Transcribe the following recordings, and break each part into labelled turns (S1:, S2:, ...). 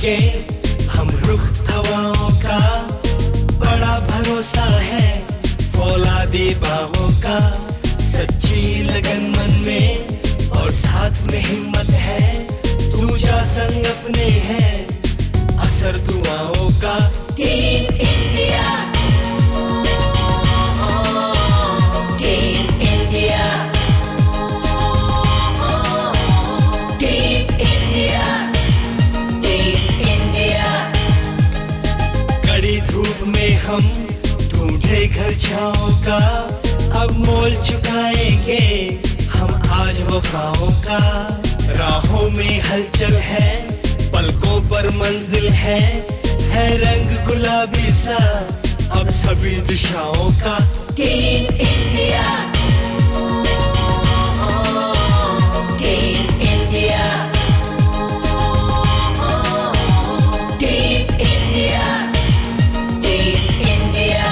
S1: देंगे हम रुख हवाओं का, बड़ा भरोसा है फौलादी बाहों का। सच्ची लगन मन में और साथ में हिम्मत है, दूजा संग अपने है असर दुआओं का। Team India, team India, team India, team India. कड़ी धूप में हम ढूंढे घर छाओं का, अब मोल चुकाएंगे हम आज वफाओं का। राहों में हलचल है, पलकों पर मंजिल है रंग गुलाबी सा अब सभी दिशाओं का। Team India, team India, team India, team India.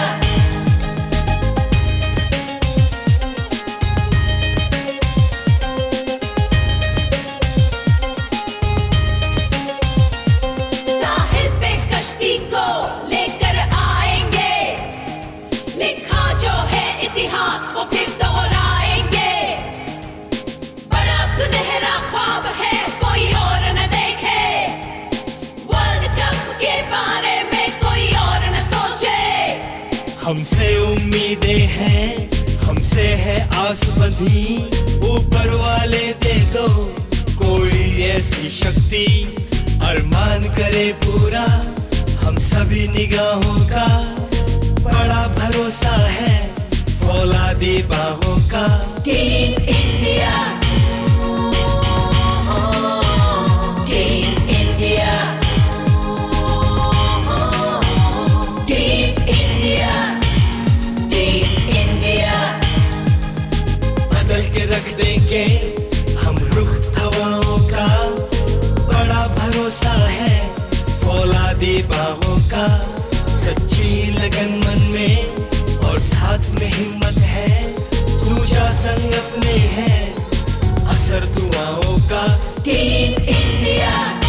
S2: को लेकर आएंगे, लिखा जो है इतिहास वो फिर दोहराएंगे। बड़ा सुनहरा ख्वाब है कोई और न देखे, वर्ल्ड कप के बारे में कोई और न सोचे।
S1: हमसे उम्मीदें हैं, हमसे है आस बंधी, ऊपर वाले दे दो कोई ऐसी शक्ति, अरमान करे पूरा हम सभी निगाहों का। बड़ा भरोसा है फौलादी बाहों का। Team India, team India, team India, team India. बदल के रख देंगे हम रुख हवाओं का, बड़ा भरोसा है फौलादी बाहों का। सच्ची लगन मन में और साथ में हिम्मत है, दूजा संग अपने है असर दुआओं का। Team India.